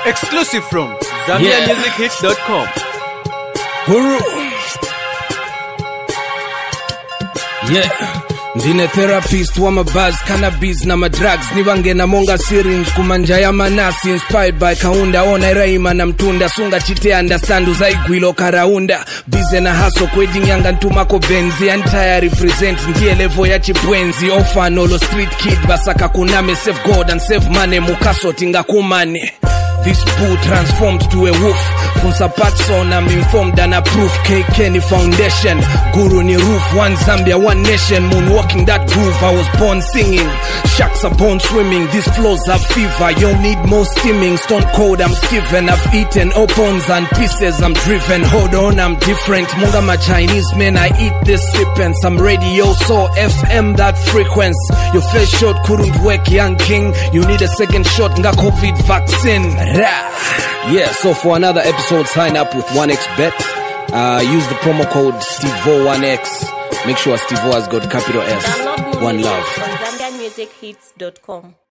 Exclusive from ZambiaMusicHits.com. Guru. Yeah. Ndine therapist wa mabuzz, cannabis na madrugs. Nivange na monga syringe kumanja ya manasi. Inspired by kaunda ona iraima na mtunda. Sunga chite understand uzaigwilo karaunda. Bize na haso kweding yanga ntumako benzi. Entire represent ndiye level ya chibwenzi. Ofanolo street kid basaka kuname. Save God and save money mukaso tinga kumane. This boo transformed to a wolf. Funsa Patson, I'm informed and approved. K-Kenny Foundation, Guru ni roof. One Zambia, one nation. Moonwalking that groove. I was born singing. Sharks are born swimming. These flows have fever. You need more steaming. Stone cold, I'm Steven. I've eaten opons and pieces. I'm driven. Hold on, I'm different. Munga my Chinese men, I eat this sipping. Some radio, so FM that frequency. Your first shot couldn't work, young king. You need a second shot. Nga COVID vaccine. Yeah, so for another episode, sign up with 1xBet. Use the promo code Stevo1x. Make sure Stevo has got capital S. One love. On ZambiaMusicHits.com.